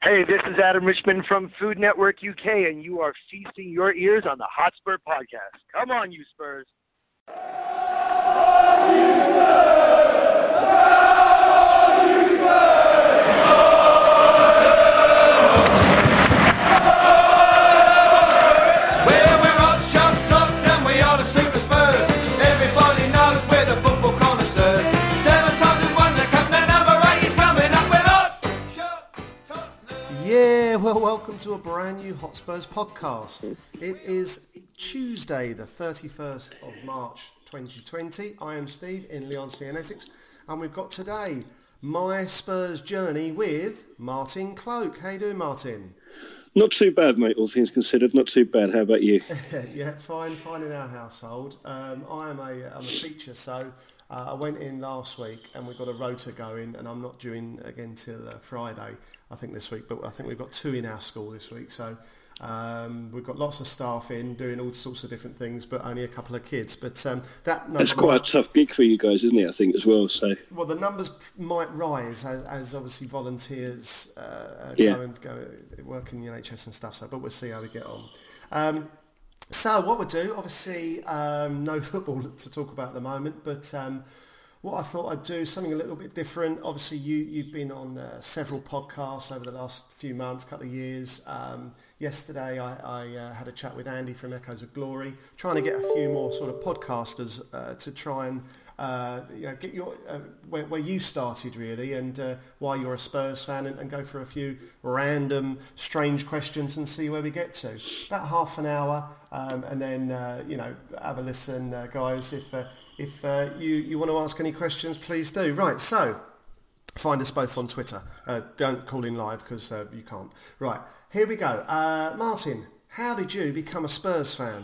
Hey, this is Adam Richmond from Food Network UK, and you are feasting your ears on the Hotspur Podcast. Come on, you Spurs. Well, welcome to a brand new Hotspurs podcast. It is Tuesday, the 31st of March 2020. I am Steve in Leigh-on-Sea in Essex, and we've got today my Spurs journey with Martin Cloak. How you doing, Martin? Not too bad, mate, all things considered. Not too bad. How about you? Yeah, fine in our household. I'm a teacher, so I went in last week and we've got a rota going, and I'm not due in again till Friday, I think, this week. But I think we've got 2 in our school this week, so we've got lots of staff in doing all sorts of different things, but only a couple of kids. But that's quite a tough gig for you guys, isn't it? I think as well. So the numbers might rise as obviously volunteers go work in the NHS and stuff. So, but we'll see how we get on. So what we'll do, obviously, no football to talk about at the moment, but what I thought I'd do, something a little bit different. Obviously, you've been on several podcasts over the last few months, couple of years. Yesterday, I had a chat with Andy from Echoes of Glory, trying to get a few more sort of podcasters to try and get your where you started really, and why you're a Spurs fan, and go for a few random strange questions and see where we get to. About half an hour, and then have a listen, guys. If you want to ask any questions, please do. Right, so find us both on Twitter. Don't call in live because you can't. Right, here we go. Martin, how did you become a Spurs fan?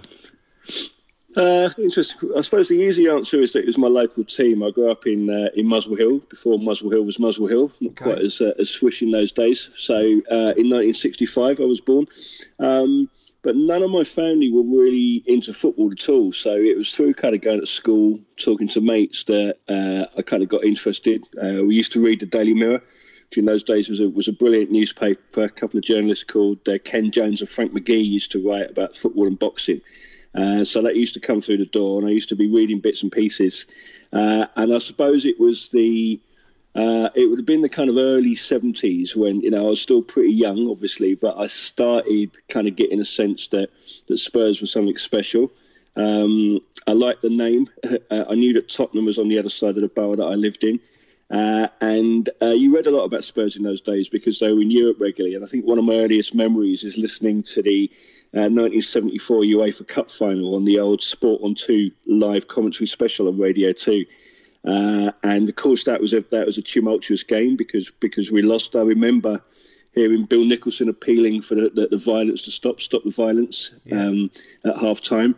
Interesting. I suppose the easy answer is that it was my local team. I grew up in Muswell Hill before Muswell Hill was Muswell Hill, not quite as swish in those days. So in 1965 I was born, but none of my family were really into football at all. So it was through kind of going to school, talking to mates, that I kind of got interested. We used to read the Daily Mirror, which in those days was a brilliant newspaper. A couple of journalists called Ken Jones and Frank McGee used to write about football and boxing. So that used to come through the door, and I used to be reading bits and pieces. And I suppose it was it would have been the kind of early 70s when, I was still pretty young, obviously, but I started kind of getting a sense that Spurs was something special. I liked the name. I knew that Tottenham was on the other side of the borough that I lived in. And you read a lot about Spurs in those days because they were in Europe regularly. And I think one of my earliest memories is listening to the 1974 UEFA Cup final on the old Sport on 2 live commentary special on Radio 2. And of course that was a tumultuous game because we lost. I remember hearing Bill Nicholson appealing for the violence to stop the violence at half time.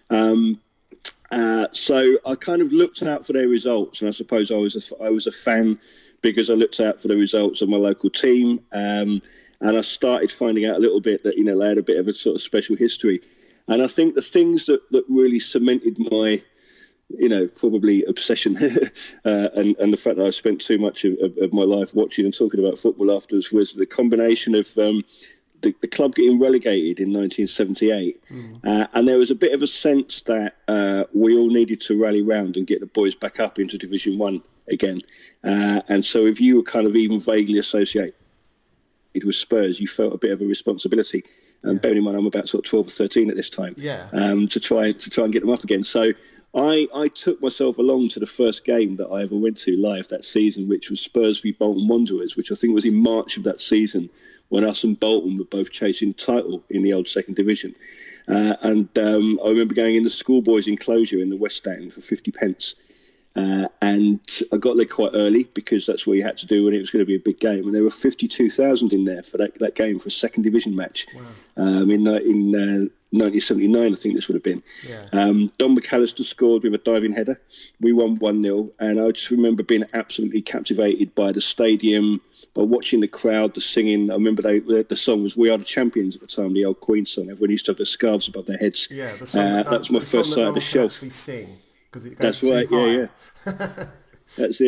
So I kind of looked out for their results, and I suppose I was a fan because I looked out for the results of my local team, and I started finding out a little bit that they had a bit of a sort of special history. And I think the things that really cemented my probably obsession and the fact that I spent too much of my life watching and talking about football afterwards was the combination of the club getting relegated in 1978, and there was a bit of a sense that we all needed to rally round and get the boys back up into Division 1 again. And so if you were kind of even vaguely associated with Spurs, you felt a bit of a responsibility. Bearing in mind I'm about sort of 12 or 13 at this time, to try and get them up again. So I took myself along to the first game that I ever went to live that season, which was Spurs v Bolton Wanderers, which I think was in March of that season, when us and Bolton were both chasing the title in the old second division. And I remember going in the schoolboys' enclosure in the West Stand for 50 pence. And I got there quite early because that's what you had to do when it was going to be a big game. And there were 52,000 in there for that game, for a second division match. Wow. In 1979, I think this would have been. Yeah. Don McAllister scored with a diving header. We won 1-0. And I just remember being absolutely captivated by the stadium, by watching the crowd, the singing. I remember the song was We Are the Champions at the time, the old Queen song. Everyone used to have their scarves above their heads. Yeah, the song that was my first sight of the shelf. Sing. It goes That's right, high. yeah. That's it.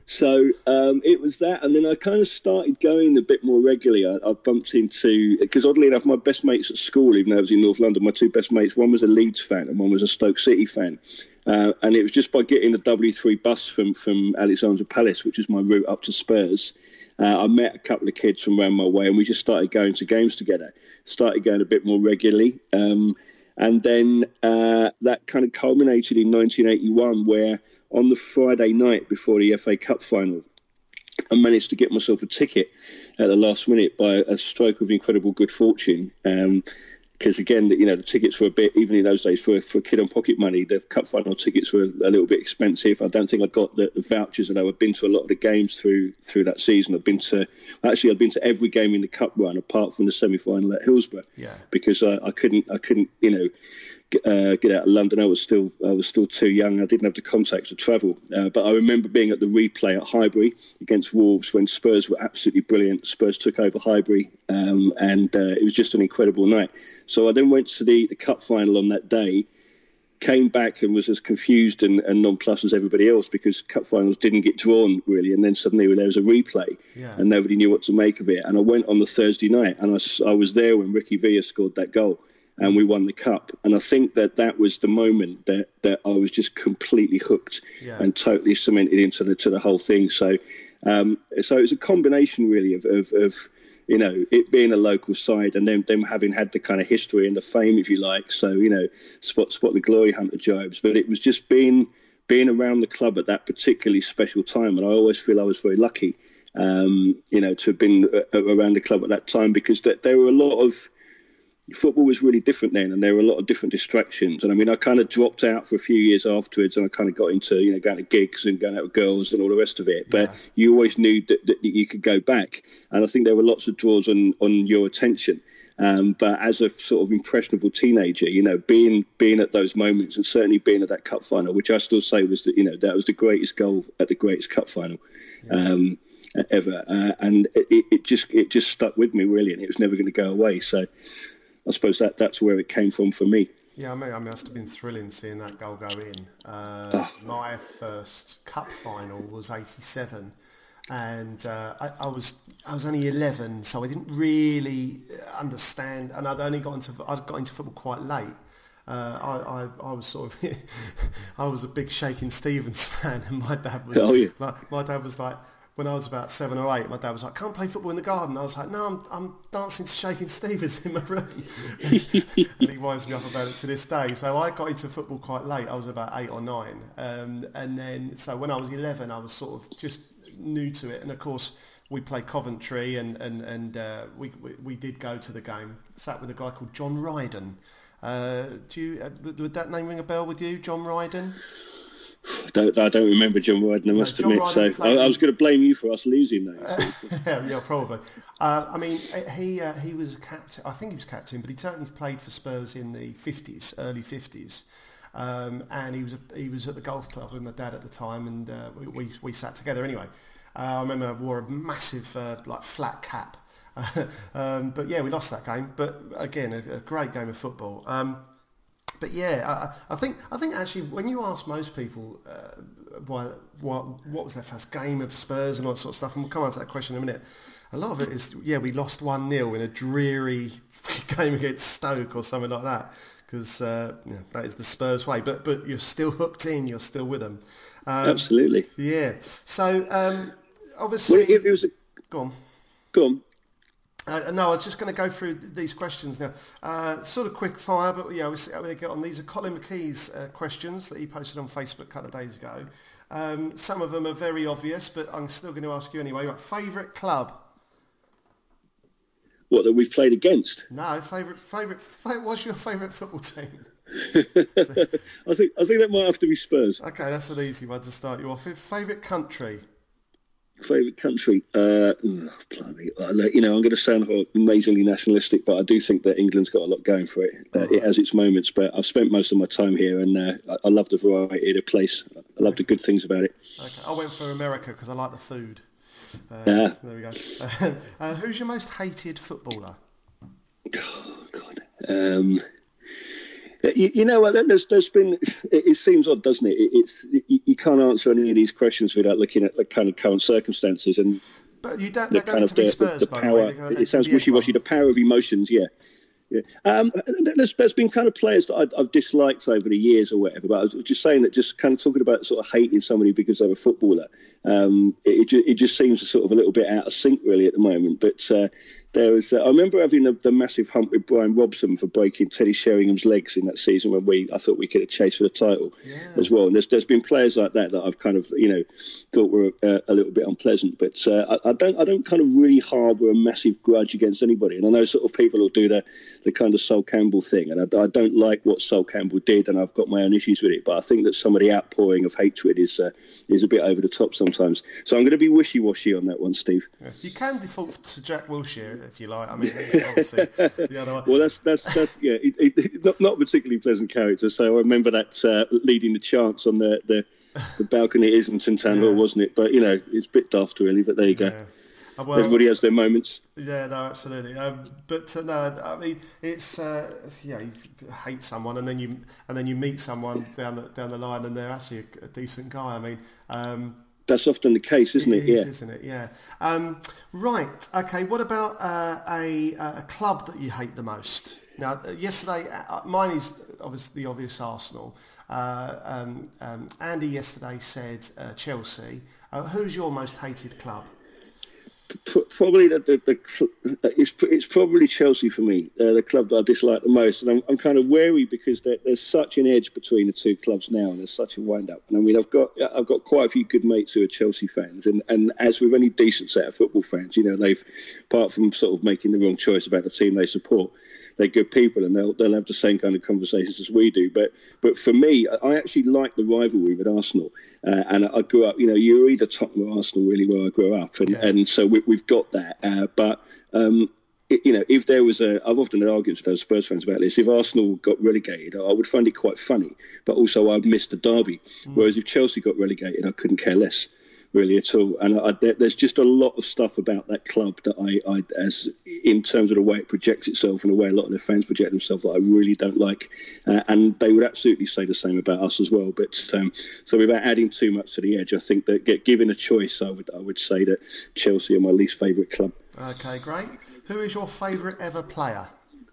So it was that, and then I kind of started going a bit more regularly. I bumped into, because oddly enough, my best mates at school, even though I was in North London, my two best mates, one was a Leeds fan and one was a Stoke City fan. And it was just by getting the W3 bus from Alexandra Palace, which is my route up to Spurs. I met a couple of kids from around my way, and we just started going to games together, started going a bit more regularly. And then that kind of culminated in 1981, where on the Friday night before the FA Cup final, I managed to get myself a ticket at the last minute by a stroke of incredible good fortune. Because again, the tickets were a bit, even in those days, for a kid on pocket money, the cup final tickets were a little bit expensive. I don't think I got the vouchers, and I've been to a lot of the games through that season. I've been to every game in the cup run apart from the semi-final at Hillsborough, because I couldn't get out of London. I was still too young. I didn't have the contacts to travel. But I remember being at the replay at Highbury against Wolves when Spurs were absolutely brilliant. Spurs took over Highbury, and it was just an incredible night. So I then went to the cup final on that day, came back and was as confused and nonplussed as everybody else, because cup finals didn't get drawn really, and then suddenly there was a replay and nobody knew what to make of it. And I went on the Thursday night, and I was there when Ricky Villa scored that goal and we won the cup. And I think that was the moment that I was just completely hooked and totally cemented into the whole thing. So so it was a combination really of it being a local side, and them having had the kind of history and the fame, if you like. So, spot the glory hunter jibes. But it was just being around the club at that particularly special time. And I always feel I was very lucky, to have been around the club at that time, because there were a lot of, football was really different then, and there were a lot of different distractions. And I mean, I kind of dropped out for a few years afterwards, and I kind of got into going to gigs and going out with girls and all the rest of it. But you always knew that you could go back, and I think there were lots of draws on your attention. But as a sort of impressionable teenager, being at those moments, and certainly being at that cup final, which I still say was that was the greatest goal at the greatest cup final ever, and it just stuck with me really, and it was never going to go away. So I suppose that's where it came from for me. Yeah, I mean, it must have been thrilling seeing that goal go in. My first cup final was '87, and I was only 11, so I didn't really understand, and I got into football quite late. I was sort of I was a big Shakin' Stevens fan, and my dad was like, when I was about 7 or 8, my dad was like, "Can't play football in the garden." I was like, "No, I'm dancing to Shakin' Stevens in my room." And he winds me up about it to this day. So I got into football quite late. I was about 8 or 9. And then, so when I was 11, I was sort of just new to it. And of course, we played Coventry, and we did go to the game. Sat with a guy called John Ryden. Would that name ring a bell with you, John Ryden? I don't remember John Ryden, I must admit. So I was going to blame you for us losing that. Yeah, probably. I mean, he was a captain. I think he was captain, but he certainly played for Spurs in the early 50s. And he was at the golf club with my dad at the time, and we sat together anyway. I remember I wore a massive flat cap. But yeah, we lost that game. But again, a great game of football. But yeah, I think actually when you ask most people what was their first game of Spurs and all that sort of stuff, and we'll come on to that question in a minute, a lot of it is, we lost 1-0 in a dreary game against Stoke or something like that, because that is the Spurs way. But you're still hooked in, you're still with them. Absolutely. Yeah. So obviously... Well, it was Go on. No, I was just going to go through these questions now. Sort of quick fire, but we'll see how they get on. These are Colin McKee's questions that he posted on Facebook a couple of days ago. Some of them are very obvious, but I'm still going to ask you anyway. Right, favourite club? What, that we've played against? No, favourite. What's your favourite football team? I think that might have to be Spurs. Okay, that's an easy one to start you off with. Favourite country? Favourite country? Blimey. I'm going to sound amazingly nationalistic, but I do think that England's got a lot going for it. It has its moments, but I've spent most of my time here, and I love the variety of the place. I love the good things about it. Okay, I went for America because I like the food. There we go. Who's your most hated footballer? Oh, God. You know what? There's been. It seems odd, doesn't it? You can't answer any of these questions without looking at the kind of current circumstances and but you don't. the kind of the power. It sounds wishy-washy. The power of emotions. Yeah. Yeah. There's been kind of players that I've disliked over the years or whatever, but I was just saying that just kind of talking about sort of hating somebody because they're a footballer, it just seems sort of a little bit out of sync really at the moment. But there was, I remember having the massive hump with Brian Robson for breaking Teddy Sheringham's legs in that season when I thought we could have chased for the title as well. And there's been players like that I've kind of, thought were a little bit unpleasant. But I don't kind of really harbour a massive grudge against anybody. And I know sort of people will do the kind of Sol Campbell thing. And I don't like what Sol Campbell did, and I've got my own issues with it. But I think that some of the outpouring of hatred is a bit over the top sometimes. So I'm going to be wishy-washy on that one, Steve. Yeah. You can default to Jack Wilshere if you like. I mean, obviously the other one. Well, that's yeah, not a particularly pleasant character. So I remember that leading the chants on the balcony at Islington Town Hall, wasn't it? But it's a bit daft, really. But there you go. Well, everybody has their moments. Yeah, no, absolutely. But no, I mean, it's you hate someone and then you meet someone down the line and they're actually a decent guy. I mean. That's often the case, isn't it? Yeah, isn't it? Yeah. Right. Okay. What about a club that you hate the most? Now, yesterday, mine is obviously the obvious Arsenal. Andy yesterday said Chelsea. Who's your most hated club? Probably it's probably Chelsea for me, the club that I dislike the most, and I'm kind of wary because there's such an edge between the two clubs now, and there's such a wind up. And I mean, I've got quite a few good mates who are Chelsea fans, and as with any decent set of football fans, they've, apart from sort of making the wrong choice about the team they support, they're good people and they'll have the same kind of conversations as we do. But for me, I actually like the rivalry with Arsenal. And I grew up, you're either Tottenham or Arsenal really where I grew up. And so we've got that. But if there was I've often had arguments with those Spurs fans about this. If Arsenal got relegated, I would find it quite funny. But also I'd miss the derby. Whereas if Chelsea got relegated, I couldn't care less. Really at all, and there's just a lot of stuff about that club that I as in terms of the way it projects itself and the way a lot of their fans project themselves that I really don't like, and they would absolutely say the same about us as well. But so without adding too much to the edge, I think that given a choice, I would say that Chelsea are my least favourite club. Okay, great. Who is your favourite ever player?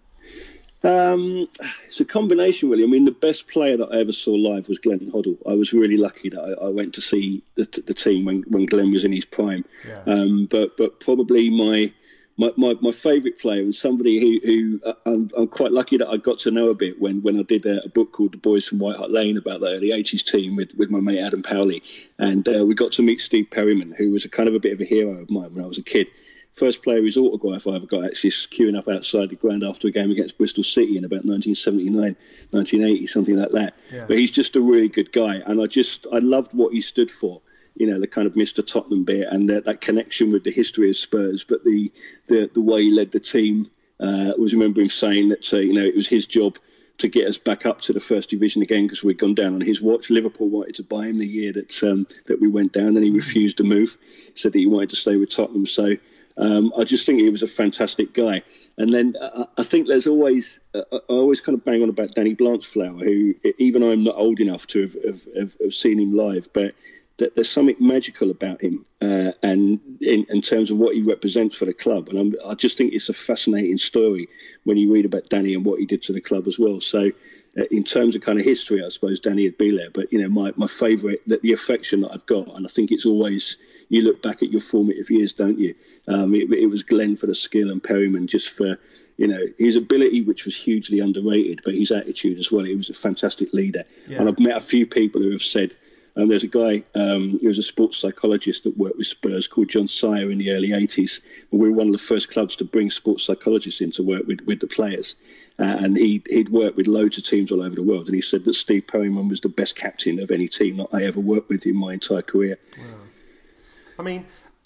It's a combination, really. I mean, the best player that I ever saw live was Glenn Hoddle. I was really lucky that I went to see the team when Glenn was in his prime. Yeah. But probably my favourite player and somebody who I'm quite lucky that I got to know a bit when I did a book called The Boys from White Hart Lane about the early 80s team with my mate Adam Powley. And we got to meet Steve Perryman, who was a kind of a bit of a hero of mine when I was a kid. First player whose autograph I ever got, actually queuing up outside the ground after a game against Bristol City in about 1979, 1980, something like that. Yeah. But he's just a really good guy, and I loved what he stood for. The kind of Mr. Tottenham bit and that connection with the history of Spurs, but the way he led the team. I was remember him saying that it was his job to get us back up to the first division again because we'd gone down on his watch. Liverpool wanted to buy him the year that we went down, and he refused to move. Said that he wanted to stay with Tottenham. So I just think he was a fantastic guy. And then I think there's always I always kind of bang on about Danny Blanchflower, who even I'm not old enough to have seen him live, but there's something magical about him, and in terms of what he represents for the club. And I just think it's a fascinating story when you read about Danny and what he did to the club as well. So in terms of kind of history, I suppose Danny would be there. But, my favourite, the affection that I've got, and I think it's always, you look back at your formative years, don't you? It was Glenn for the skill and Perryman just for, his ability, which was hugely underrated, but his attitude as well. He was a fantastic leader. Yeah. And I've met a few people who have said, and there's a guy who was a sports psychologist that worked with Spurs called John Sire in the early 80s. And we were one of the first clubs to bring sports psychologists in to work with the players. And he'd worked with loads of teams all over the world. And he said that Steve Perryman was the best captain of any team that I ever worked with in my entire career. Wow. I mean,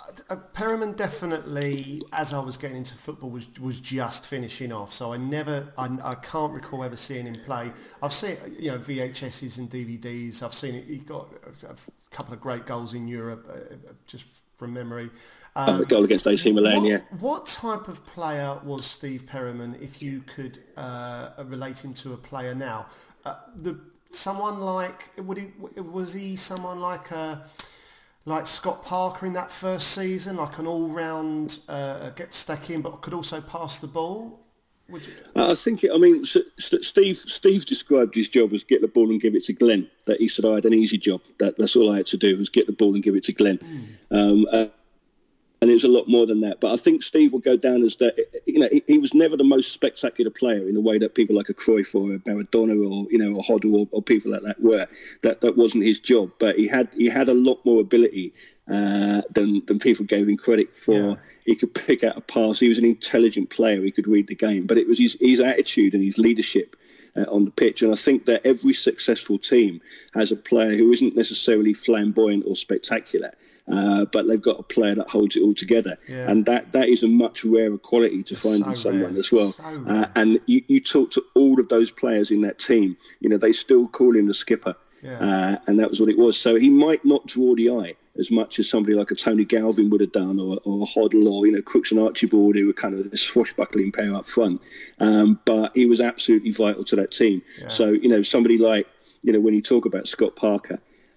Perriman definitely, as I was getting into football, was just finishing off. So I can't recall ever seeing him play. I've seen, VHSs and DVDs. I've seen it. He got a couple of great goals in Europe, just from memory. A goal against AC Milan, What type of player was Steve Perriman, if you could relate him to a player now? Someone like, was he someone like Scott Parker in that first season, like an all-round get stuck in, but could also pass the ball? I think, Steve described his job as get the ball and give it to Glenn. That he said, I had an easy job. That's all I had to do was get the ball and give it to Glenn. And it was a lot more than that. But I think Steve will go down as that. He was never the most spectacular player in a way that people like a Cruyff or a Maradona or a Hoddle or people like that were. That wasn't his job. But he had a lot more ability than people gave him credit for. Yeah. He could pick out a pass. He was an intelligent player. He could read the game. But it was his attitude and his leadership on the pitch. And I think that every successful team has a player who isn't necessarily flamboyant or spectacular. But they've got a player that holds it all together, and that is a much rarer quality to find in someone as well. And you talk to all of those players in that team, they still call him the skipper, and that was what it was. So he might not draw the eye as much as somebody like a Tony Galvin would have done, or a Hoddle, or Crooks and Archibald, who were kind of a swashbuckling pair up front. But he was absolutely vital to that team. So somebody like when you talk about Scott Parker.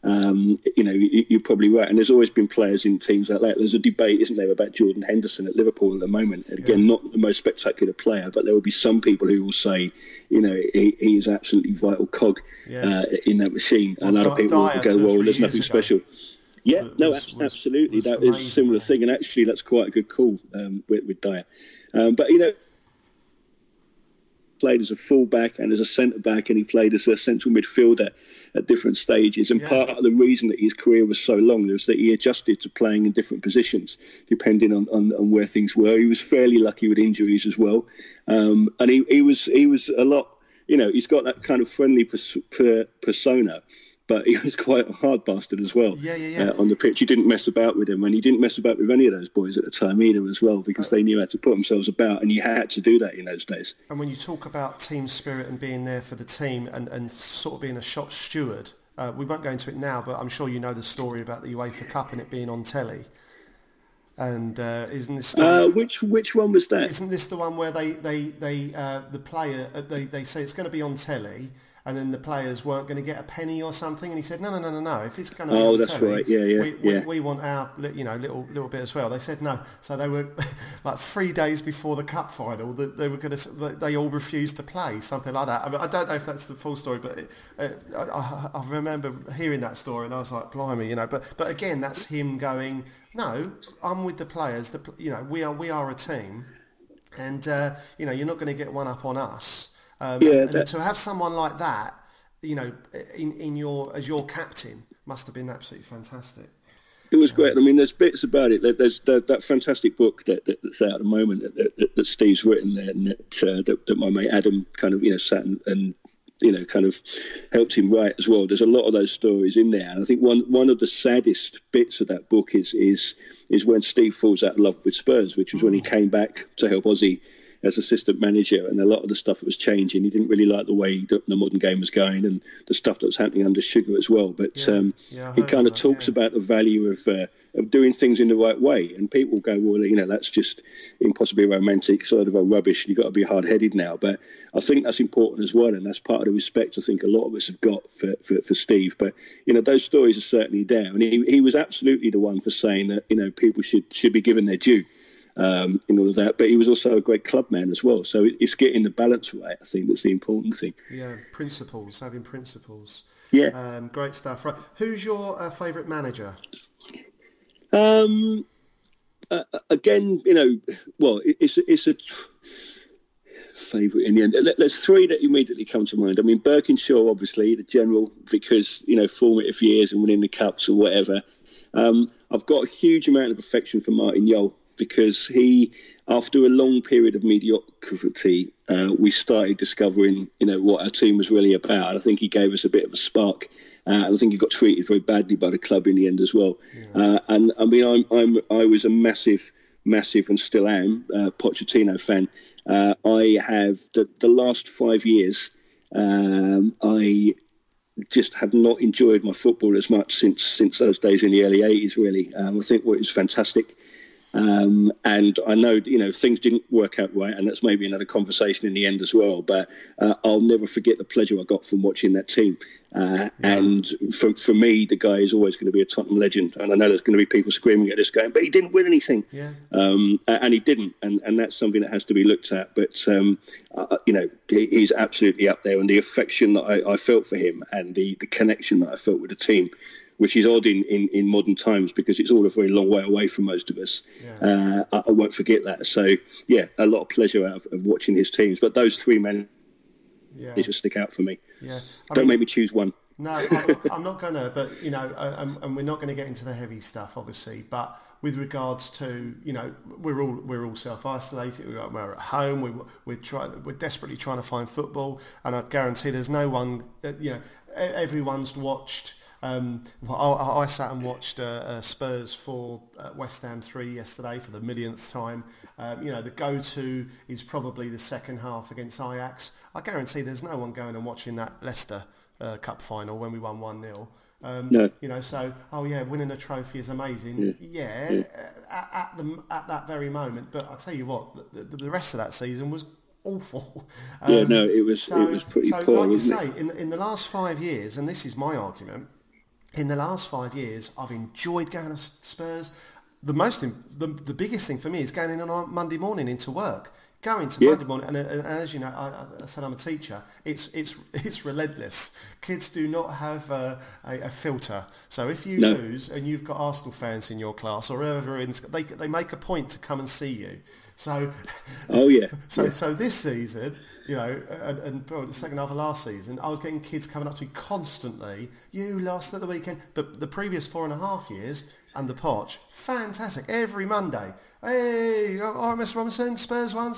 You're probably right, and there's always been players in teams like that. There's a debate, isn't there, about Jordan Henderson at Liverpool at the moment. Again, not the most spectacular player, but there will be some people who will say, he is absolutely vital cog in that machine, and other people will go, well, there's nothing special. Yeah, absolutely. That is a similar thing, and actually, that's quite a good call with Dyer. But played as a full-back and as a centre-back, and he played as a central midfielder at different stages. And part of the reason that his career was so long was that he adjusted to playing in different positions, depending on where things were. He was fairly lucky with injuries as well. And he was a lot, he's got that kind of friendly persona, but he was quite a hard bastard as well on the pitch. He didn't mess about with him, and he didn't mess about with any of those boys at the time either as well, because they knew how to put themselves about, and you had to do that in those days. And when you talk about team spirit and being there for the team and sort of being a shop steward, we won't go into it now, but I'm sure you know the story about the UEFA Cup and it being on telly. And isn't this story, which one was that? Isn't this the one where the player they say it's going to be on telly, and then the players weren't going to get a penny or something, and he said, no, if it's going to be on that's telly, right, we want our little bit as well. They said no, so they were like 3 days before the cup final, they all refused to play, something like that. I mean, I don't know if that's the full story, but I remember hearing that story, and I was like, blimey, But again, that's him going, no, I'm with the players. We are a team, and you're not going to get one up on us. To have someone like that, in your captain must have been absolutely fantastic. It was great. I mean, there's bits about it. There's that fantastic book that's out at the moment that Steve's written there, and that my mate Adam kind of sat and kind of helped him write as well. There's a lot of those stories in there, and I think one of the saddest bits of that book is when Steve falls out of love with Spurs, which was when he came back to help Ozzy as assistant manager, and a lot of the stuff that was changing. He didn't really like the way the modern game was going, and the stuff that was happening under Sugar as well. But he kind of talks about the value of doing things in the right way, and people go, well, that's just impossibly romantic, sort of a rubbish, and you've got to be hard-headed now. But I think that's important as well, and that's part of the respect I think a lot of us have got for Steve. But those stories are certainly there, and he was absolutely the one for saying that people should be given their due. In all of that, but he was also a great club man as well. So it's getting the balance right. I think that's the important thing. Yeah, having principles. Yeah, great stuff. Right, who's your favourite manager? Again, it's a favourite in the end. There's three that immediately come to mind. I mean, Birkinshaw, obviously, the general, because formative years and winning the cups or whatever. I've got a huge amount of affection for Martin Jol, because he, after a long period of mediocrity, we started discovering, what our team was really about. I think he gave us a bit of a spark And I think he got treated very badly by the club in the end as well. And I mean, I was a massive, and still am, Pochettino fan. I have the last 5 years. I just have not enjoyed my football as much since those days in the early 80s. Really, I think it was fantastic. And I know, things didn't work out right, and that's maybe another conversation in the end as well. But I'll never forget the pleasure I got from watching that team. And for me, the guy is always going to be a Tottenham legend. And I know there's going to be people screaming at this guy, but he didn't win anything. And he didn't. And that's something that has to be looked at. But, he's absolutely up there. And the affection that I felt for him and the connection that I felt with the team, which is odd in modern times because it's all a very long way away from most of us. I won't forget that. So, a lot of pleasure out of watching his teams. But those three men, they just stick out for me. Don't make me choose one. No, I'm not going to. But, and we're not going to get into the heavy stuff, obviously. But with regards to, we're all self-isolated. We're at home. We're desperately trying to find football. And I guarantee there's no one, everyone's watched... I sat and watched Spurs 4, West Ham 3 yesterday for the millionth time. The go-to is probably the second half against Ajax. I guarantee there's no one going and watching that Leicester Cup final when we won 1-0. No. So, winning a trophy is amazing. At that very moment. But I'll tell you what, the rest of that season was awful. It was pretty poor, like you wasn't say, in the last 5 years, and this is my argument, in the last 5 years, I've enjoyed going to Spurs. The biggest thing for me is going in on a Monday morning into work. Going to Monday morning, and as you know, I said I'm a teacher. It's relentless. Kids do not have a filter. So if you lose and you've got Arsenal fans in your class or whoever, they make a point to come and see you. So, So this season, and the second half of last season, I was getting kids coming up to me constantly. You lost at the weekend, but the previous 4.5 years and the Poch, fantastic. Every Monday, hey, all right, Mr. Robinson, Spurs won.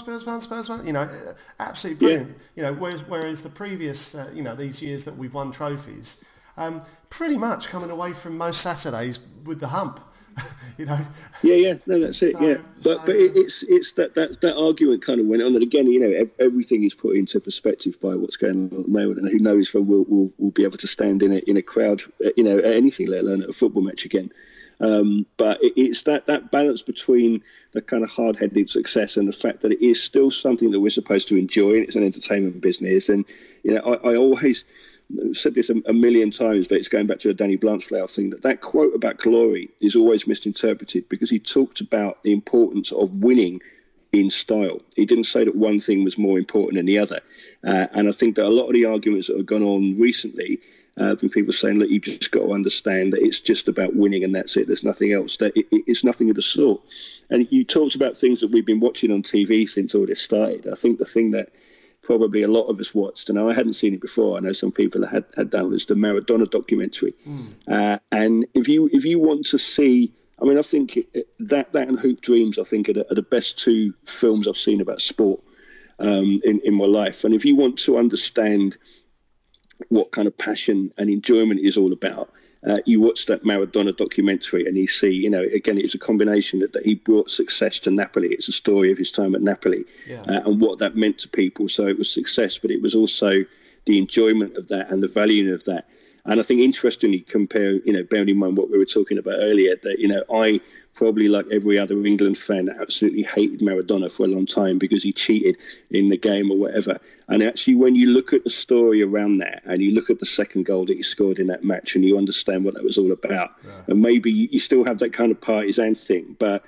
Absolutely brilliant. Whereas the previous, these years that we've won trophies, pretty much coming away from most Saturdays with the hump. No, that's it. But it's that argument kind of went on, and again, everything is put into perspective by what's going on at the moment, and who knows when we'll be able to stand in a crowd, at anything, let alone at a football match again. But it's that balance between the kind of hard-headed success and the fact that it is still something that we're supposed to enjoy, and it's an entertainment business. And I always said this a million times, but it's going back to the Danny Blanchflower thing, that quote about glory is always misinterpreted because he talked about the importance of winning in style. He didn't say that one thing was more important than the other. And I think that a lot of the arguments that have gone on recently from people saying, look, you've just got to understand that it's just about winning and that's it. There's nothing else. That it's nothing of the sort. And you talked about things that we've been watching on TV since all this started. I think the thing that probably a lot of us watched, and I hadn't seen it before, I know some people had done, was the Maradona documentary. And if you want to see, I mean, I think that and Hoop Dreams, I think, are the best two films I've seen about sport in my life. And if you want to understand what kind of passion and enjoyment is all about, you watch that Maradona documentary and you see, again, it's a combination that he brought success to Napoli. It's a story of his time at Napoli and what that meant to people. So it was success, but it was also the enjoyment of that and the value of that. And I think interestingly, bearing in mind what we were talking about earlier, that, I probably, like every other England fan, absolutely hated Maradona for a long time because he cheated in the game or whatever. And actually, when you look at the story around that and you look at the second goal that he scored in that match and you understand what that was all about, and maybe you still have that kind of partisan thing, but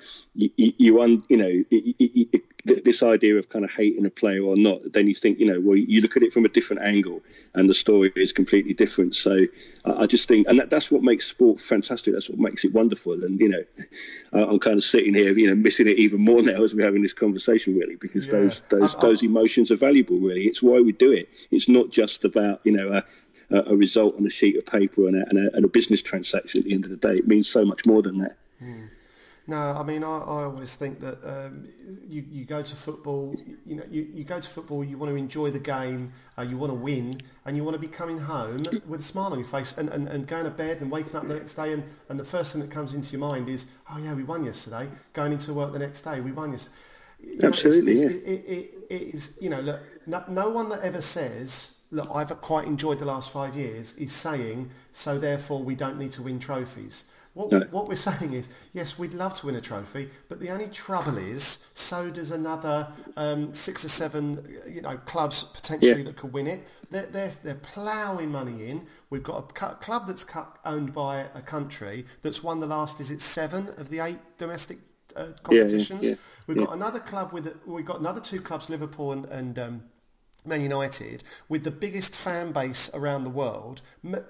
this idea of kind of hating a player or not, then you think, you look at it from a different angle and the story is completely different. So I just think, and that's what makes sport fantastic. That's what makes it wonderful. And, I'm kind of sitting here, missing it even more now as we're having this conversation, really, because those emotions are valuable, really. It's why we do it. It's not just about, a result on a sheet of paper and a business transaction at the end of the day. It means so much more than that. No, I mean, I always think that you go to football, you go to football, you want to enjoy the game, you want to win, and you want to be coming home with a smile on your face and going to bed and waking up the next day, and the first thing that comes into your mind is, oh yeah, we won yesterday. Going into work the next day, we won yesterday. Absolutely, it is, look, no one that ever says, look, I've quite enjoyed the last 5 years, is saying, so therefore we don't need to win trophies. What we're saying is, yes, we'd love to win a trophy, but the only trouble is, so does another 6 or 7, clubs potentially that could win it. They're ploughing money in. We've got a club that's owned by a country that's won the last, is it 7 of the 8 domestic competitions? We've got another club we've got another 2 clubs, Liverpool and Man United, with the biggest fan base around the world.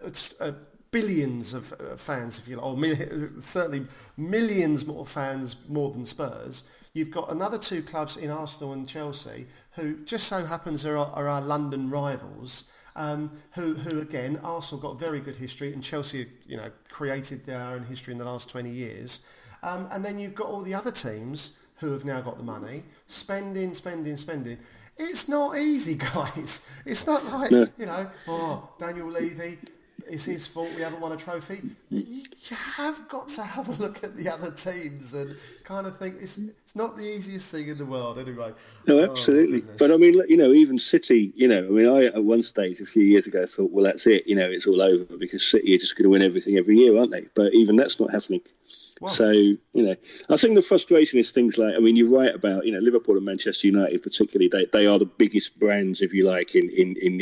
Billions of fans, if you like, or certainly millions more fans more than Spurs. You've got another 2 clubs in Arsenal and Chelsea, who just so happens are our London rivals. Who again, Arsenal got very good history, and Chelsea, created their own history in the last 20 years. And then you've got all the other teams who have now got the money, spending. It's not easy, guys. It's not like, Daniel Levy, it's his fault we haven't won a trophy. You have got to have a look at the other teams and kind of think it's not the easiest thing in the world anyway. No, absolutely. But I mean, even City, I at one stage a few years ago thought, well, that's it. It's all over because City are just going to win everything every year, aren't they? But even that's not happening. Wow. So, I think the frustration is things like, you're right about, Liverpool and Manchester United particularly, they are the biggest brands, if you like, in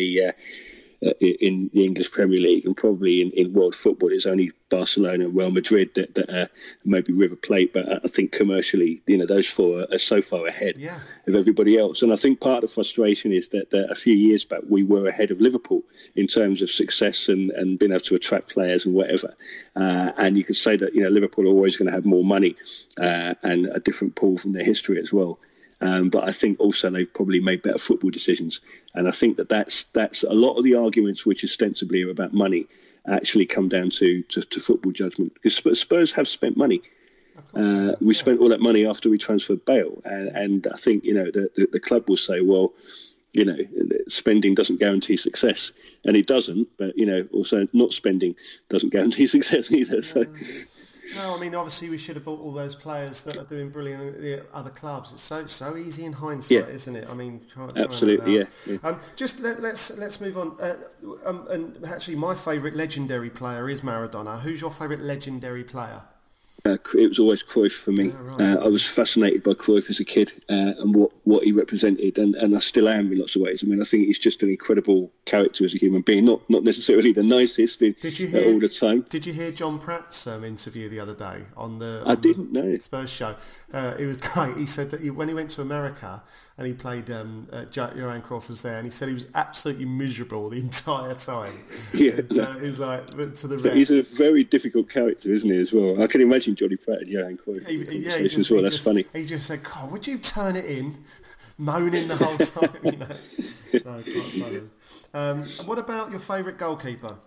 the English Premier League, and probably in world football it's only Barcelona and Real Madrid that maybe River Plate, but I think commercially those 4 are so far ahead of everybody else. And I think part of the frustration is that a few years back we were ahead of Liverpool in terms of success and being able to attract players and whatever, and you could say that Liverpool are always going to have more money and a different pool from their history as well. But I think also they've probably made better football decisions, and I think that's a lot of the arguments which ostensibly are about money actually come down to football judgment, because Spurs have spent money. We spent all that money after we transferred Bale, and I think the club will say, well, spending doesn't guarantee success, and it doesn't. But also not spending doesn't guarantee success either. So. No, obviously we should have bought all those players that are doing brilliant at the other clubs. It's so easy in hindsight, isn't it? Absolutely, Just let's move on. And actually, my favourite legendary player is Maradona. Who's your favourite legendary player? It was always Cruyff for me. I was fascinated by Cruyff as a kid and what he represented, and I still am in lots of ways. I think he's just an incredible character as a human being, not necessarily the nicest all the time. Did you hear John Pratt's interview the other day on the didn't know. Spurs show? It was great. He said that when he went to America and he played, Johan Cruyff was there, and he said he was absolutely miserable the entire time. Yeah, and, he's like to the ref. He's a very difficult character, isn't he? As well, I can imagine Johnny Pratt and Johan Cruyff. That's funny. He just said, "God, would you turn it in?" Moaning the whole time, So quite funny. What about your favourite goalkeeper?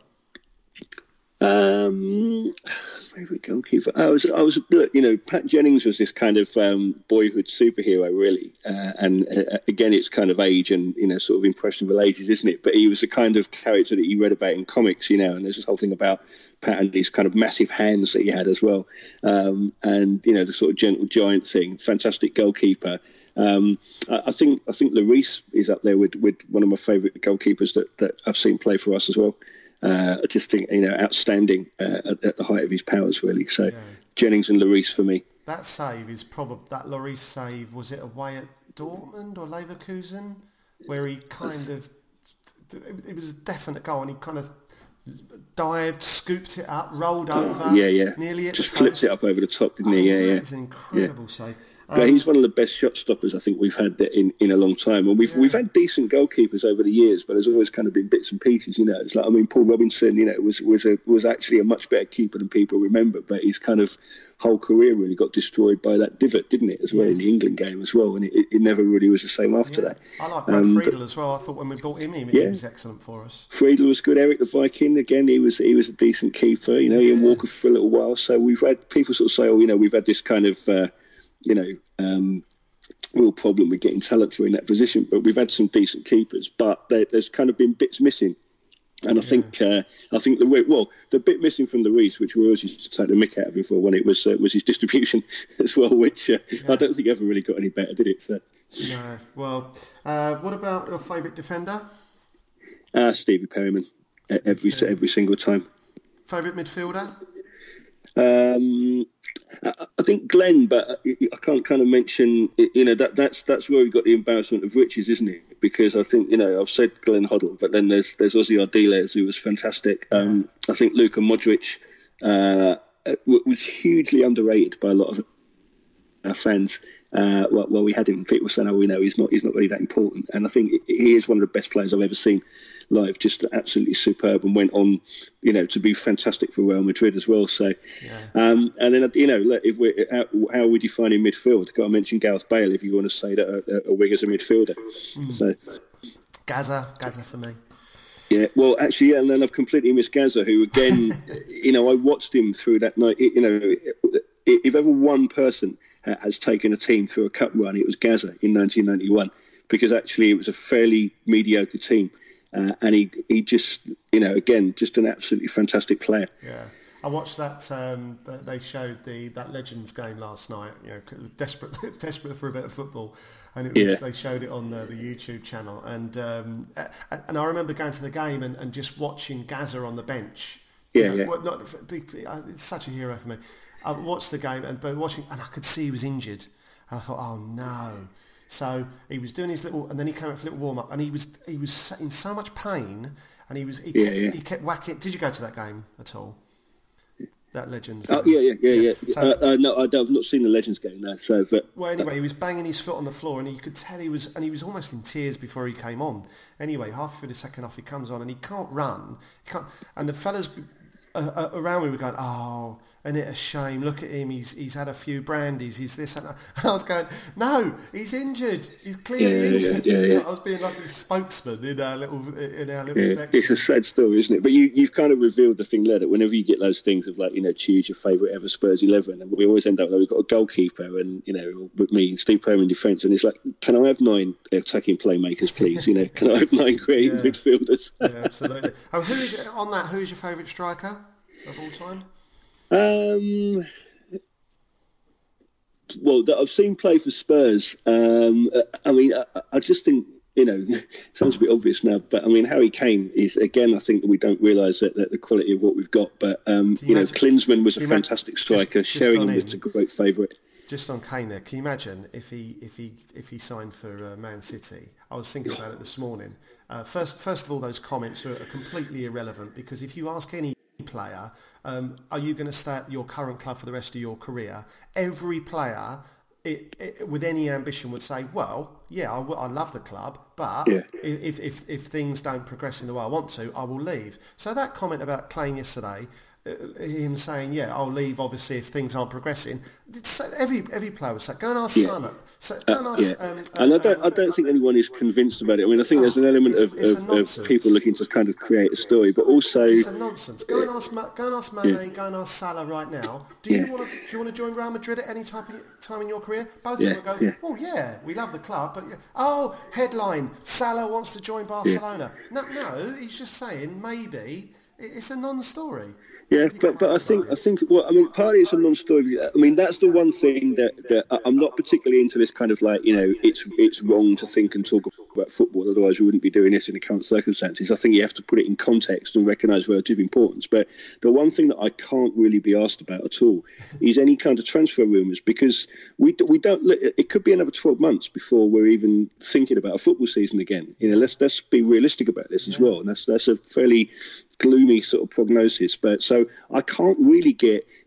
Favourite goalkeeper? I was, Pat Jennings was this kind of boyhood superhero, really, and again, it's kind of age and sort of impressionable ages, isn't it? But he was the kind of character that you read about in comics, and there's this whole thing about Pat and these kind of massive hands that he had as well, and the sort of gentle giant thing. Fantastic goalkeeper. I think Lloris is up there with one of my favourite goalkeepers that I've seen play for us as well. I just think outstanding at the height of his powers, really. So Jennings and Lloris for me. That save is probably that Lloris save. Was it away at Dortmund or Leverkusen, where he kind of it was a definite goal, and he kind of dived, scooped it up, rolled over, nearly at just the flipped post. it up over the top, didn't he? It's an incredible save. But he's one of the best shot stoppers I think we've had in a long time. And we've had decent goalkeepers over the years, but there's always kind of been bits and pieces. It's like, I mean, Paul Robinson, was actually a much better keeper than people remember, but his kind of whole career really got destroyed by that divot, didn't it, as well, in the England game as well, and it never really was the same after that. I like Brad Friedel as well. I thought when we bought him, he was excellent for us. Friedel was good. Eric the Viking, again, he was a decent keeper. Ian Walker for a little while. So we've had people sort of say, we've had this kind of real problem with getting talent through in that position, but we've had some decent keepers, but there's kind of been bits missing. And I think the bit missing from the Reece, which we always used to take the mick out of him for when it was his distribution as well, which I don't think ever really got any better, did it? So. No. Well, what about your favourite defender? Stevie Perryman, every single time. Favourite midfielder? I think Glenn, but I can't kind of mention, that's where we got the embarrassment of riches, isn't it? Because I think, I've said Glenn Hoddle, but then there's Ozzy Ardiles, who was fantastic. I think Luka Modric was hugely underrated by a lot of our fans. Well, we had him. People saying, he's not really that important. And I think he is one of the best players I've ever seen live, just absolutely superb, and went on, to be fantastic for Real Madrid as well. So, and then, if how are we defining midfield? I mention Gareth Bale if you want to say that a wing as a midfielder. So, Gaza for me. Yeah, well, actually, and then I've completely missed Gaza, who again, I watched him through that night. If ever one person has taken a team through a cup run, it was Gaza in 1991, because actually it was a fairly mediocre team. And he just, again, just an absolutely fantastic player. Yeah. I watched that, they showed that Legends game last night, desperate for a bit of football. And they showed it on the YouTube channel. And I remember going to the game and just watching Gaza on the bench. It's such a hero for me. I watched the game and I could see he was injured. And I thought, oh no. So he was doing his little, and then he came up for a little warm up, and he was in so much pain, and he kept whacking. Did you go to that game at all? That Legends game? Oh yeah. So, no, I've not seen the Legends game now. So, well, anyway, he was banging his foot on the floor, and you could tell he was almost in tears before he came on. Anyway, half through the second half, he comes on, and he can't run. And the fellas around me were going, oh, isn't it a shame? Look at him. He's had a few brandies. He's this and that. And I was going, no, he's injured. He's clearly injured. Yeah. I was being like a spokesman in our little section. It's a sad story, isn't it? But you've kind of revealed the thing there, that whenever you get those things of like, choose your favourite ever Spurs 11, and we always end up like we've got a goalkeeper and, with me, Steve Perryman in defence, and it's like, can I have 9 attacking playmakers, please? Can I have 9 creative midfielders? Yeah, absolutely. Oh, who is your favourite striker of all time? Well, that I've seen play for Spurs. I just think, sounds a bit obvious now, but I mean, Harry Kane is, again, I think that we don't realise that the quality of what we've got. But Klinsmann was a fantastic striker. Sheringham was a great favourite. Just on Kane there, can you imagine if he signed for Man City? I was thinking about it this morning. First of all, those comments are completely irrelevant, because if you ask any player, are you going to stay at your current club for the rest of your career? Every player with any ambition would say, well, yeah, I love the club, but if things don't progress in the way I want to, I will leave. So that comment about Kane yesterday, him saying, I'll leave obviously if things aren't progressing, every player would say, go and ask Salah. And I don't think anyone is convinced about it. I mean, I think there's an element of people looking to kind of create a story, but also it's a nonsense. Go and ask Mane, go and ask Salah right now. Do you want to join Real Madrid at any time in your career? Both of them will go, oh yeah, we love the club, but headline, Salah wants to join Barcelona. No, he's just saying maybe. It's a non-story. Yeah, but I think partly it's a non-story. I mean, that's the one thing that I'm not particularly into, this kind of like, it's wrong to think and talk about football, otherwise we wouldn't be doing this in the current circumstances. I think you have to put it in context and recognise relative importance. But the one thing that I can't really be asked about at all is any kind of transfer rumours, because we don't. It could be another 12 months before we're even thinking about a football season again. Let's be realistic about this as well, and that's a fairly gloomy sort of prognosis. But so I can't really get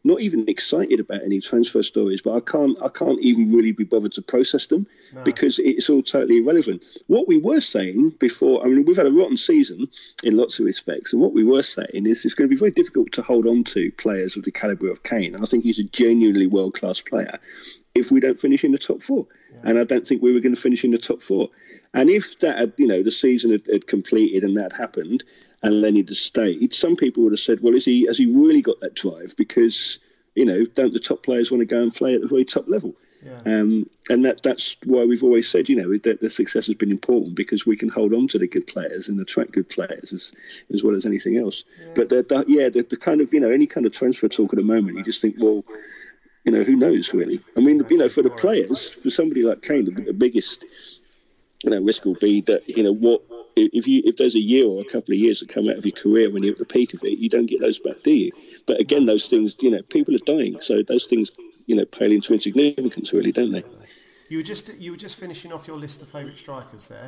not even excited about any transfer stories, but I can't even really be bothered to process them because it's all totally irrelevant. What we were saying before, I mean, we've had a rotten season in lots of respects, and what we were saying is it's going to be very difficult to hold on to players of the calibre of Kane. I think he's a genuinely world-class player if we don't finish in the top four. Yeah. And I don't think we were going to finish in the top four. And if that had, the season had completed and that happened, and then he'd have stayed, some people would have said, well, has he really got that drive? Because, don't the top players want to go and play at the very top level? Yeah. And that's why we've always said, that the success has been important because we can hold on to the good players and attract good players as well as anything else. Yeah. But the kind of, any kind of transfer talk at the moment, you just think, well, who knows really? I mean, for the players, for somebody like Kane, the biggest risk will be that if there's a year or a couple of years that come out of your career when you're at the peak of it, you don't get those back, do you? But again, those things, people are dying, so those things, pale into insignificance, really, don't they? You were just finishing off your list of favourite strikers there.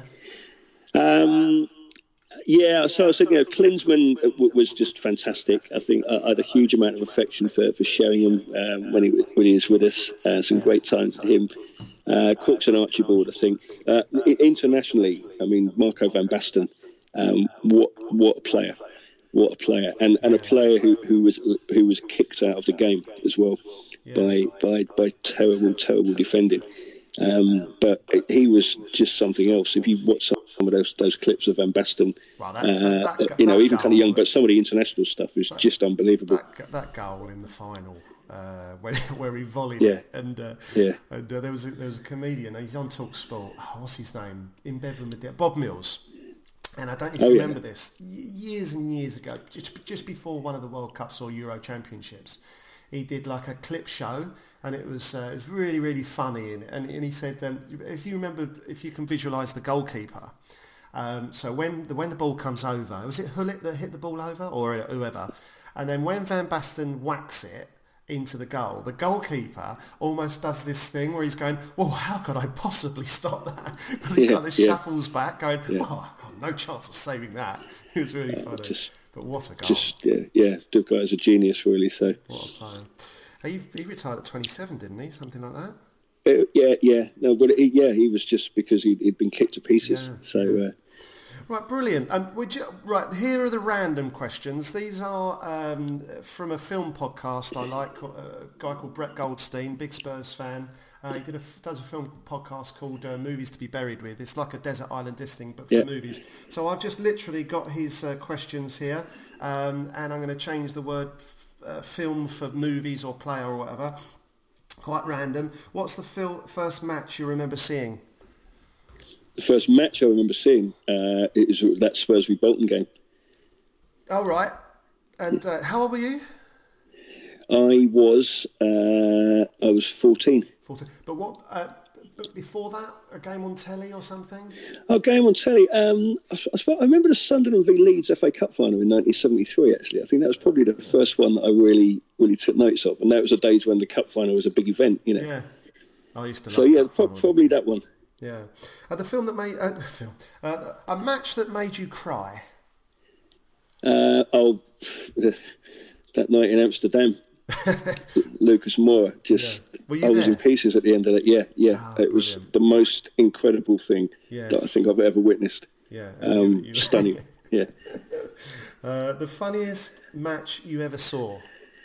Yeah, so I said, Klinsmann was just fantastic. I think I had a huge amount of affection for Sheringham when he was with us. Some great times with him. Crooks and Archibald, I think. Internationally, I mean, Marco van Basten, what a player. What a player. And a player who was kicked out of the game as well by terrible defending. But he was just something else. If you watch some of those clips of Van Basten, even kind of young, but some of the international stuff is just unbelievable. That goal in the final, where he volleyed it, and there was a comedian. He's on TalkSport. What's his name? In bed with me, Bob Mills. And I don't know if you remember this. Years and years ago, just before one of the World Cups or Euro Championships, he did like a clip show, and it was really, really funny. And he said, if you can visualise the goalkeeper, so when the ball comes over, was it Hullet that hit the ball over, or whoever? And then when Van Basten whacks it into the goal, the goalkeeper almost does this thing where he's going, well, how could I possibly stop that? Because he kind of shuffles back going, oh, I've got no chance of saving that. It was really funny. But what a goal. The guy's a genius, really. So. What a player. He retired at 27, didn't he? Something like that? No, but he was just because he'd been kicked to pieces. Yeah. So. Right, brilliant. Right, here are the random questions. These are from a film podcast I like, a guy called Brett Goldstein, big Spurs fan. He does a film podcast called Movies to be Buried With. It's like a Desert Island Disc thing, but for movies. So I've just literally got his questions here, and I'm going to change the word film for movies or player or whatever. Quite random. What's the first match you remember seeing? The first match I remember seeing, it was that Spurs v Bolton game. Oh, right. And how old were you? I was 14. 14. But what? But before that, a game on telly or something? Oh, game on telly. I remember the Sunderland v Leeds FA Cup final in 1973. Actually, I think that was probably the first one that I really took notice of, and that was the days when the cup final was a big event. Yeah, I used to. Love probably that one. Yeah, the film that made a match that made you cry. That night in Amsterdam, Lucas Moura I was in pieces at the end of it. It was the most incredible thing that I think I've ever witnessed. Stunning. Yeah. The funniest match you ever saw.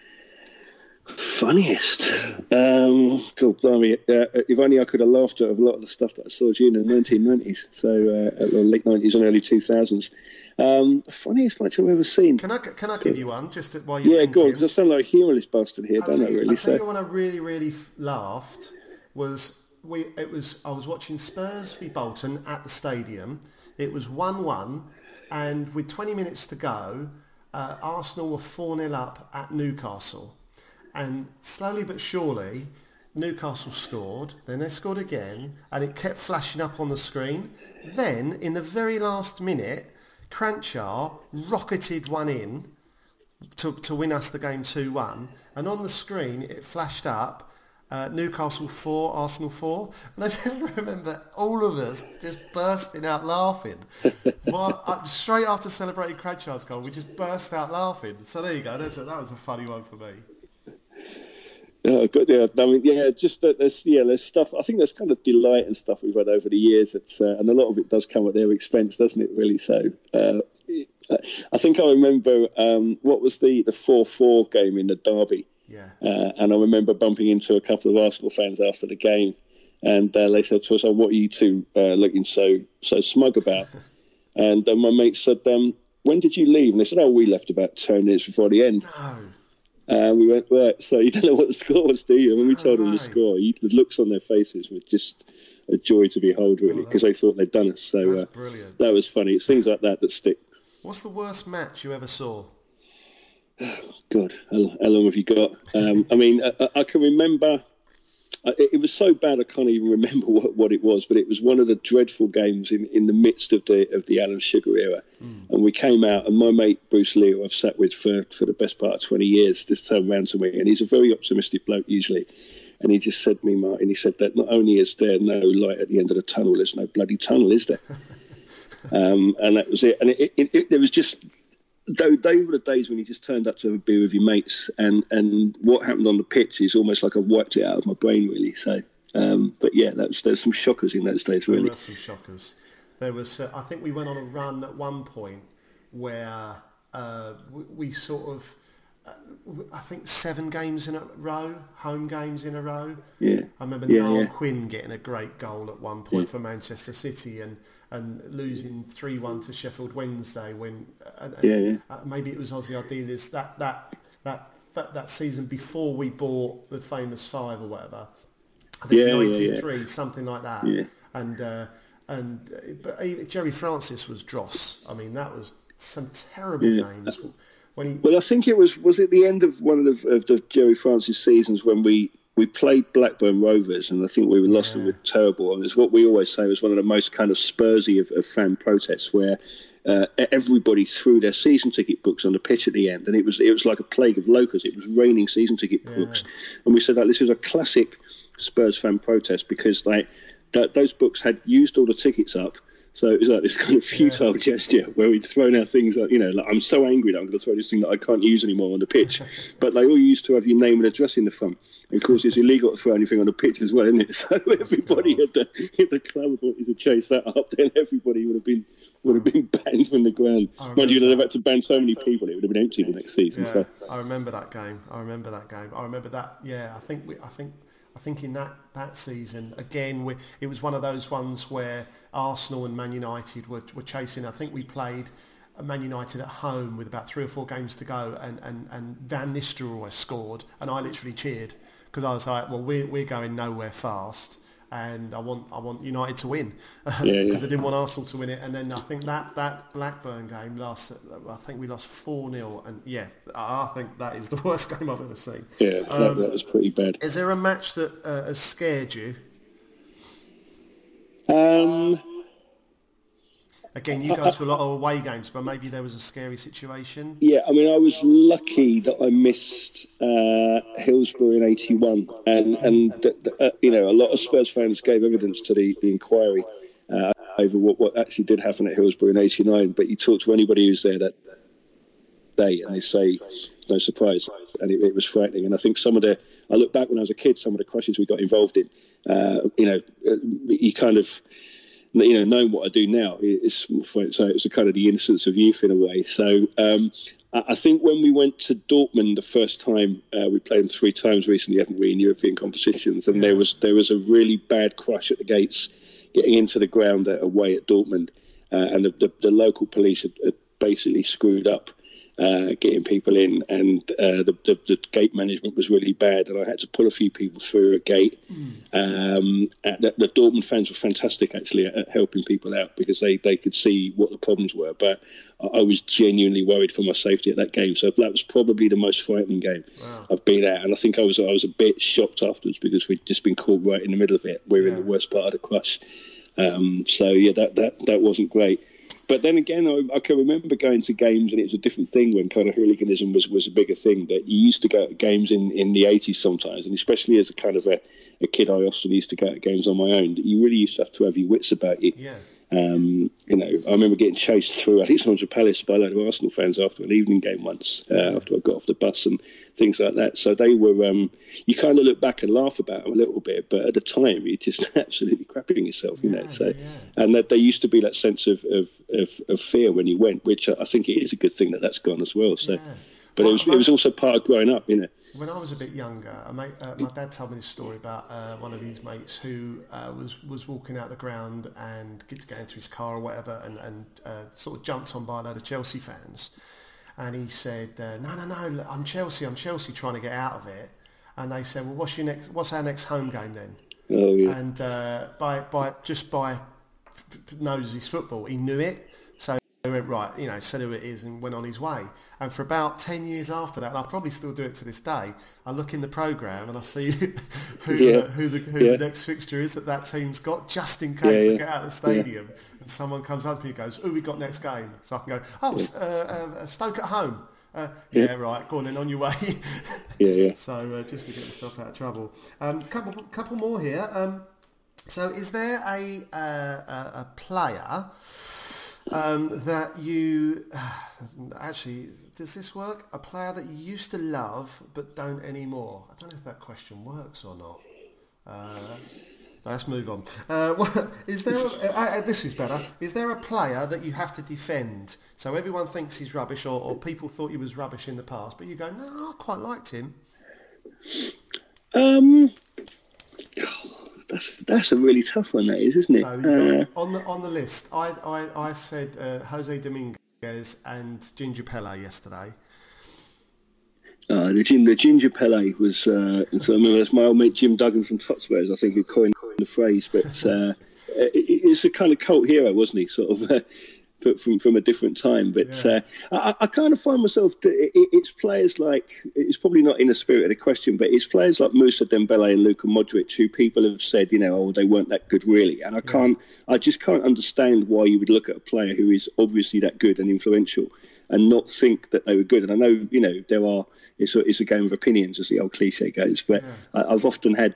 Funniest? God blimey. If only I could have laughed at a lot of the stuff that I saw during the 1990s, so late 90s and early 2000s. Funniest match I've ever seen. Can I give you one just while you're thinking? Go on, because I sound like a humorless bastard here, don't I? Really. I'll tell you when I really laughed was I was watching Spurs v Bolton at the stadium. It was 1-1, and with 20 minutes to go, Arsenal were 4-0 up at Newcastle. And slowly but surely, Newcastle scored, then they scored again, and it kept flashing up on the screen. Then, in the very last minute, Cranchar rocketed one in to win us the game 2-1. And on the screen, it flashed up, Newcastle 4, Arsenal 4. And I just remember all of us just bursting out laughing. Straight after celebrating Cranchar's goal, we just burst out laughing. So there you go, that was a funny one for me. Oh, good. Yeah, I mean, just that there's stuff. I think there's kind of delight and stuff we've had over the years, and a lot of it does come at their expense, doesn't it? Really. So, I think I remember what was the 4-4 game in the derby. Yeah. And I remember bumping into a couple of Arsenal fans after the game, and they said to us, "Oh, what are you two looking so smug about?" And my mate said, "When did you leave?" And they said, "Oh, we left about 10 minutes before the end." No. And we went, right, so you don't know what the score was, do you? And when we told them the score, the looks on their faces were just a joy to behold, really, because they thought they'd done us. So that's brilliant. That was funny. It's things like that stick. What's the worst match you ever saw? God, how long have you got? I mean, I can remember... It was so bad I can't even remember what it was, but it was one of the dreadful games in the midst of the Alan Sugar era. And we came out, and my mate Bruce Lee, who I've sat with for the best part of 20 years, just turned around to me, and he's a very optimistic bloke usually, and he just said to me, "Martin," he said, that not only is there no light at the end of the tunnel, there's no bloody tunnel, is there? And that was it. And it was just... They were the days when you just turned up to have a beer with your mates, and what happened on the pitch is almost like I've wiped it out of my brain, really. So, but yeah, there's some shockers in those days, really. There were some shockers. There was, I think we went on a run at one point where we sort of, I think 7 games in a row, home games in a row. Yeah. I remember Niall Quinn getting a great goal at one point for Manchester City, and losing 3-1 to Sheffield Wednesday when maybe it was Ozzy Ardiles that season before we bought the famous 5 or whatever. I think 93, something like that. Yeah. But even Jerry Francis was dross. I mean, that was some terrible games. Well, I think it was it the end of one of the Jerry Francis seasons when we played Blackburn Rovers, and I think we lost them with terrible. And it's what we always say was one of the most kind of Spursy of fan protests, where everybody threw their season ticket books on the pitch at the end, and it was like a plague of locusts. It was raining season ticket books, and we said that this was a classic Spurs fan protest because those books had used all the tickets up. So it was like this kind of futile gesture where we'd thrown our things up, like, I'm so angry that I'm going to throw this thing that I can't use anymore on the pitch. But they all used to have your name and address in the front. And of course, it's illegal to throw anything on the pitch as well, isn't it? So everybody at the club wanted to chase that up. Then everybody would have been banned from the ground. Mind you, they'd have had to ban so many people, it would have been empty the next season. Yeah, so. I remember that game. I remember that. Yeah, I think in that season, again, it was one of those ones where Arsenal and Man United were chasing. I think we played Man United at home with about 3 or 4 games to go, and Van Nistelrooy scored, and I literally cheered because I was like, well, we're going nowhere fast, and I want United to win because I didn't want Arsenal to win it. And then I think that Blackburn game I think we lost 4-0, and I think that is the worst game I've ever seen. Yeah, that was pretty bad. Is there a match that has scared you? Again, you go to a lot of away games, but maybe there was a scary situation. Yeah, I mean, I was lucky that I missed Hillsborough in '81, and a lot of Spurs fans gave evidence to the inquiry over what actually did happen at Hillsborough in '89. But you talk to anybody who's there that day, and they say no surprise, and it was frightening. And I think I look back when I was a kid, some of the crashes we got involved in, you kind of. Knowing what I do now, it's the kind of the innocence of youth in a way. So I think when we went to Dortmund the first time, we played them 3 times recently, haven't we, in European competitions, and there was a really bad crash at the gates getting into the ground away at Dortmund, and the local police had basically screwed up getting people in, and the gate management was really bad, and I had to pull a few people through a gate. The Dortmund fans were fantastic actually at helping people out because they could see what the problems were, but I was genuinely worried for my safety at that game. So that was probably the most frightening game I've been at, and I think I was a bit shocked afterwards because we'd just been caught right in the middle of it. We're in the worst part of the crush. That wasn't great. But then again, I can remember going to games, and it was a different thing when kind of hooliganism was a bigger thing. That you used to go to games in the 80s sometimes, and especially as a kind of a kid, I often used to go to games on my own. You really used to have your wits about you. Yeah. I remember getting chased through Alexandra Palace by a load of Arsenal fans after an evening game once, after I got off the bus and things like that. So they were, you kind of look back and laugh about them a little bit, but at the time you're just absolutely crapping yourself, and that there used to be that sense of fear when you went, which I think it is a good thing that's gone as well. So. Yeah. But it was also part of growing up, When I was a bit younger, my dad told me this story about one of his mates who was walking out the ground and get to go into his car or whatever, and sort of jumped on by a load of Chelsea fans, and he said, "No, I'm Chelsea, trying to get out of it." And they said, "Well, what's our next home game then?" Oh yeah. And by knows his football, he knew it. He went, right, said who it is, and went on his way. And for about 10 years after that, and I probably still do it to this day, I look in the programme and I see who the next fixture is that team's got, just in case I get out of the stadium and someone comes up to me and goes, who we got next game? So I can go, Stoke at home. Right, go on then, on your way. So just to get yourself out of trouble. Couple more here. So is there a player... that you actually, does this work? A player that you used to love but don't anymore. I don't know if that question works or not. Let's move on. Is there? This is better. Is there a player that you have to defend? So everyone thinks he's rubbish, or people thought he was rubbish in the past, but you go, no, I quite liked him. That's a really tough one, that is, isn't it? So on the list, I said Jose Dominguez and Ginger Pele yesterday. The Ginger Pele was. So I remember that's my old mate Jim Duggan from Totspurs, I think, who coined the phrase. But it's a kind of cult hero, wasn't he? Sort of. From a different time, but I kind of find myself it's players like, it's probably not in the spirit of the question, but it's players like Moussa Dembele and Luka Modric who people have said, they weren't that good really, and I just can't understand why you would look at a player who is obviously that good and influential and not think that they were good. And I know it's a game of opinions, as the old cliche goes, but I've often had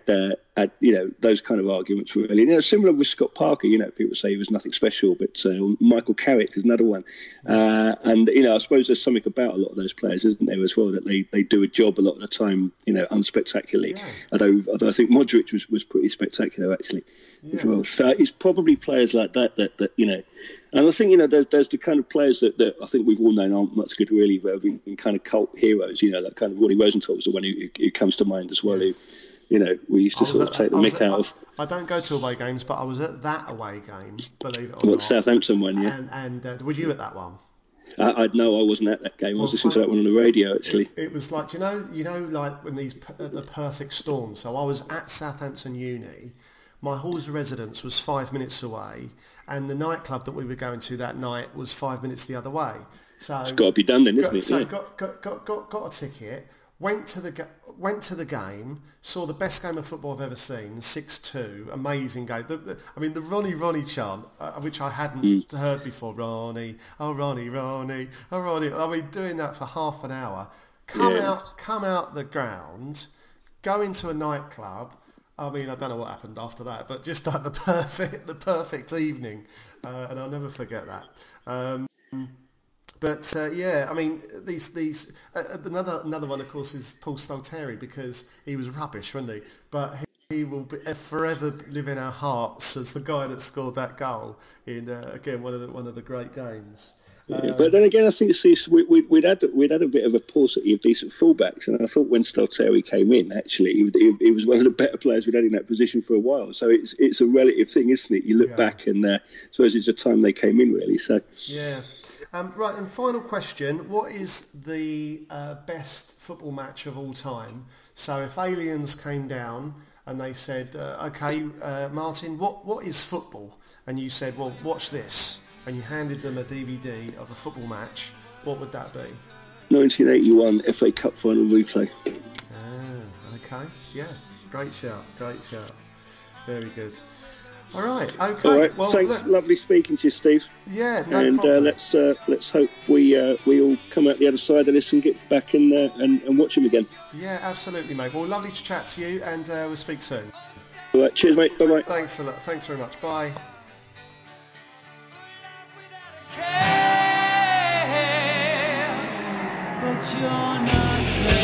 those kind of arguments really. Similar with Scott Parker, people say he was nothing special, but Michael Carrick is another one. And I suppose there's something about a lot of those players, isn't there, as well, that they do a job a lot of the time, unspectacularly. Although I think Modric was pretty spectacular actually as well. So it's probably players like that and I think there's the kind of players that I think we've all known aren't much good really, but have been kind of cult heroes. That kind of Ronnie Rosenthal was the one who comes to mind as well. Who we used to sort of take the mick out of. I don't go to away games, but I was at that away game, believe it or not. Southampton one, yeah. And were you at that one? I wasn't at that game. I was listening to that one on the radio, actually. It was like, like when the perfect storm. So I was at Southampton Uni. My hall's residence was 5 minutes away, and the nightclub that we were going to that night was 5 minutes the other way. So it's got to be done then, isn't it? So got a ticket. Went to the game, saw the best game of football I've ever seen, 6-2, amazing game. The Ronnie chant, which I hadn't heard before, Ronnie, oh Ronnie, Ronnie, oh Ronnie. I mean, doing that for half an hour. Come out the ground, go into a nightclub. I mean, I don't know what happened after that, but just like the perfect evening, and I'll never forget that. But I mean, these another one, of course, is Paul Stalteri, because he was rubbish, wasn't he? But he will forever live in our hearts as the guy that scored that goal in again one of the great games. But then again, I think we'd had a bit of a paucity of decent fullbacks, and I thought when Stalteri came in, actually, he was one of the better players we'd had in that position for a while. So it's a relative thing, isn't it? You look back, and I suppose it's the time they came in, really. So yeah. Right, and final question, what is the best football match of all time? So if aliens came down and they said, Martin, what is football? And you said, well, watch this, and you handed them a DVD of a football match, what would that be? 1981 FA Cup final replay. Okay, yeah, great shout. Very good. All right, okay. All right, well, thanks. Lovely speaking to you, Steve. Yeah, no problem. Let's hope we all come out the other side of this and get back in there and watch them again. Yeah, absolutely, mate. Well, lovely to chat to you, and we'll speak soon. All right, cheers, mate. Bye-bye. Thanks a lot. Thanks very much. Bye. that you're not there.